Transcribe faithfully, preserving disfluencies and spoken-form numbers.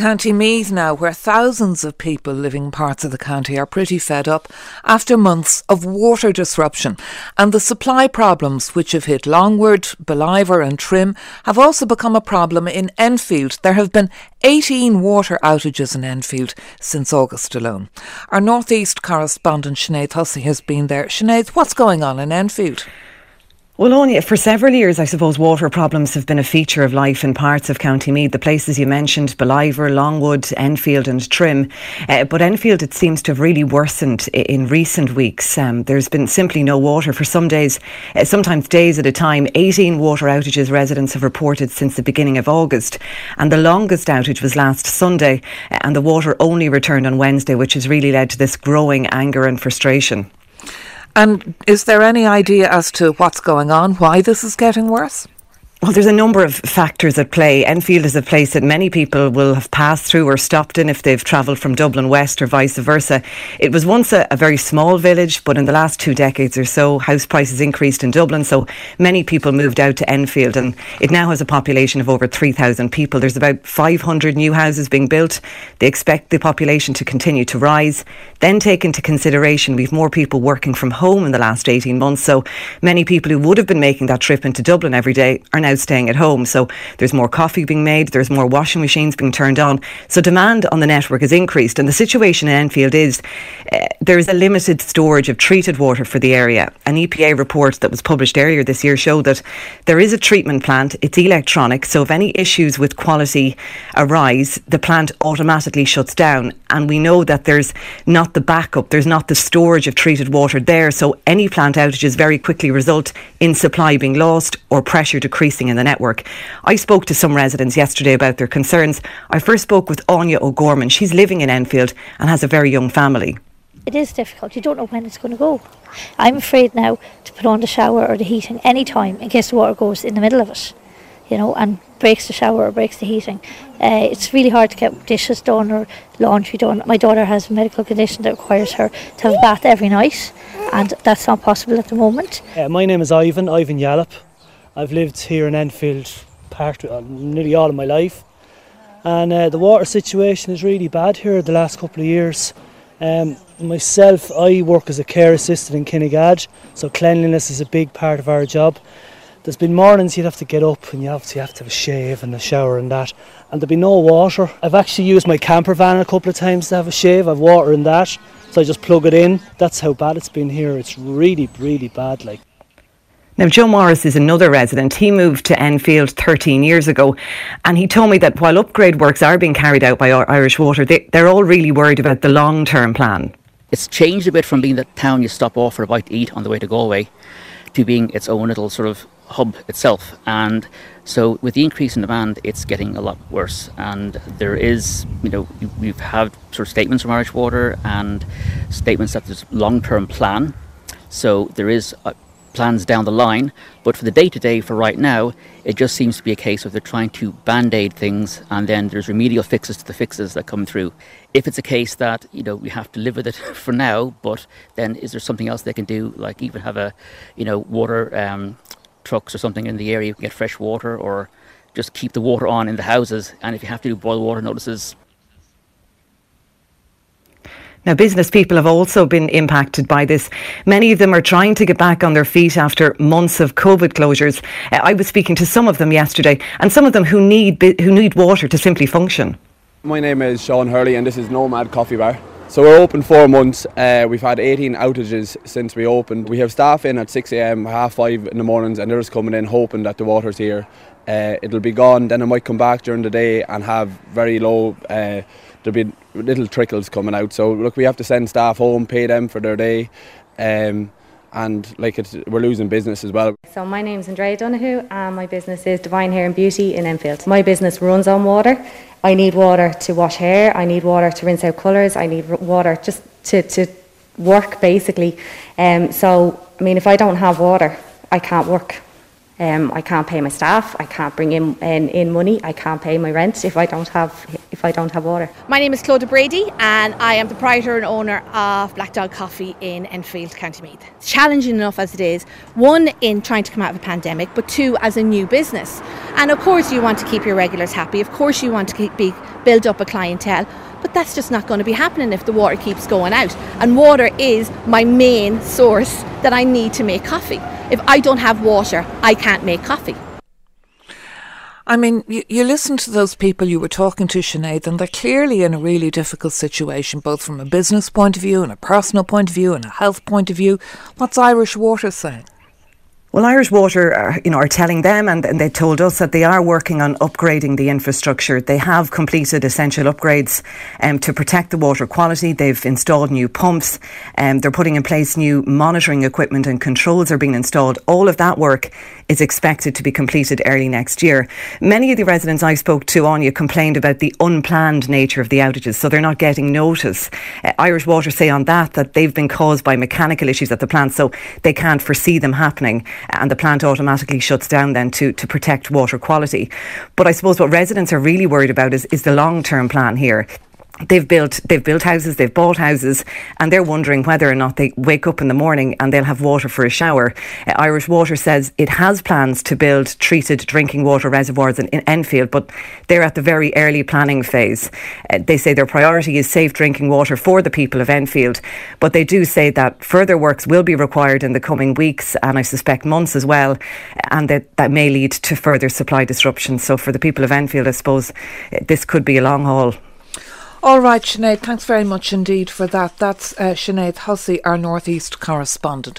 County Meath now, where thousands of people living in parts of the county are pretty fed up after months of water disruption. And the supply problems which have hit Longwood, Ballivor and Trim have also become a problem in Enfield. There have been eighteen water outages in Enfield since August alone. Our North East correspondent Sinead Hussey has been there. Sinead, what's going on in Enfield? Well, only for several years, I suppose, water problems have been a feature of life in parts of County Meath. The places you mentioned, Ballivor, Longwood, Enfield and Trim. Uh, but Enfield, it seems to have really worsened in recent weeks. Um, there's been simply no water for some days, uh, sometimes days at a time. eighteen water outages residents have reported since the beginning of August. And the longest outage was last Sunday. Uh, and the water only returned on Wednesday, which has really led to this growing anger and frustration. And is there any idea as to what's going on, why this is getting worse? Well, there's a number of factors at play. Enfield is a place that many people will have passed through or stopped in if they've travelled from Dublin West or vice versa. It was once a, a very small village, but in the last two decades or so, house prices increased in Dublin, so many people moved out to Enfield, and it now has a population of over three thousand people. There's about five hundred new houses being built. They expect the population to continue to rise. Then take into consideration we've more people working from home in the last eighteen months, so many people who would have been making that trip into Dublin every day are now staying at home. So there's more coffee being made, there's more washing machines being turned on. So demand on the network has increased, and the situation in Enfield is uh, there is a limited storage of treated water for the area. An E P A report that was published earlier this year showed that there is a treatment plant, it's electronic, so if any issues with quality arise, the plant automatically shuts down, and we know that there's not the backup, there's not the storage of treated water there, so any plant outages very quickly result in supply being lost or pressure decreasing in the network. I spoke to some residents yesterday about their concerns. I first spoke with Anya O'Gorman. She's living in Enfield and has a very young family. It is difficult. You don't know when it's going to go. I'm afraid now to put on the shower or the heating any time in case the water goes in the middle of it, you know, and breaks the shower or breaks the heating. Uh, it's really hard to get dishes done or laundry done. My daughter has a medical condition that requires her to have a bath every night, and that's not possible at the moment. Uh, my name is Ivan, Ivan Yallop. I've lived here in Enfield part, uh, nearly all of my life, and uh, the water situation is really bad here the last couple of years. Um, myself, I work as a care assistant in Kinnegad, so cleanliness is a big part of our job. There's been mornings you'd have to get up and you obviously have to have a shave and a shower and that, and there'd be no water. I've actually used my camper van a couple of times to have a shave. I've water in that, so I just plug it in. That's how bad it's been here. It's really, really bad, like. Now, Joe Morris is another resident. He moved to Enfield thirteen years ago, and he told me that while upgrade works are being carried out by Irish Water, they, they're all really worried about the long-term plan. It's changed a bit from being the town you stop off for a bite to eat on the way to Galway to being its own little sort of hub itself. And so with the increase in demand, it's getting a lot worse. And there is, you know, we've had sort of statements from Irish Water and statements that there's long-term plan. So there is a plans down the line, but for the day-to-day for right now, it just seems to be a case of they're trying to band-aid things, and then there's remedial fixes to the fixes that come through. If it's a case that, you know, we have to live with it for now, but then is there something else they can do, like even have a, you know, water um, trucks or something in the area, you can get fresh water, or just keep the water on in the houses, and if you have to do boil water notices. Now, business people have also been impacted by this. Many of them are trying to get back on their feet after months of COVID closures. Uh, I was speaking to some of them yesterday, and some of them who need who need water to simply function. My name is Sean Hurley, and this is Nomad Coffee Bar. So we're open four months. Uh, we've had eighteen outages since we opened. We have staff in at six a.m, half five in the mornings, and they're just coming in hoping that the water's here. Uh, it'll be gone, then it might come back during the day and have very low, uh, there'll be little trickles coming out. So look, we have to send staff home, pay them for their day, um, and like it's, we're losing business as well. So my name's Andrea Donoghue and my business is Divine Hair and Beauty in Enfield. My business runs on water. I need water to wash hair, I need water to rinse out colours, I need water just to, to work basically. Um, so, I mean, if I don't have water, I can't work. Um, I can't pay my staff, I can't bring in, in in money, I can't pay my rent if I don't have if if I don't have water. My name is Claudia Brady and I am the proprietor and owner of Black Dog Coffee in Enfield, County Meath. It's challenging enough as it is, one in trying to come out of a pandemic, but two as a new business. And of course you want to keep your regulars happy, of course you want to keep, be, build up a clientele, but that's just not going to be happening if the water keeps going out. And water is my main source that I need to make coffee. If I don't have water, I can't make coffee. I mean, you, you listen to those people you were talking to, Sinead, and they're clearly in a really difficult situation, both from a business point of view and a personal point of view and a health point of view. What's Irish Water saying? Well, Irish Water, are, you know, are telling them, and, and they told us that they are working on upgrading the infrastructure. They have completed essential upgrades um, to protect the water quality. They've installed new pumps. Um, they're putting in place new monitoring equipment, and controls are being installed. All of that work is expected to be completed early next year. Many of the residents I spoke to, Anya, complained about the unplanned nature of the outages, so they're not getting notice. Uh, Irish Water say on that that they've been caused by mechanical issues at the plant, so they can't foresee them happening, and the plant automatically shuts down then to, to protect water quality. But I suppose what residents are really worried about is, is the long-term plan here. They've built they've built houses, they've bought houses, and they're wondering whether or not they wake up in the morning and they'll have water for a shower. Uh, Irish Water says it has plans to build treated drinking water reservoirs in, in Enfield, but they're at the very early planning phase. Uh, they say their priority is safe drinking water for the people of Enfield, but they do say that further works will be required in the coming weeks, and I suspect months as well, and that that may lead to further supply disruptions. So for the people of Enfield, I suppose uh, this could be a long haul. All right, Sinead, thanks very much indeed for that. That's uh, Sinead Hussey, our North East correspondent.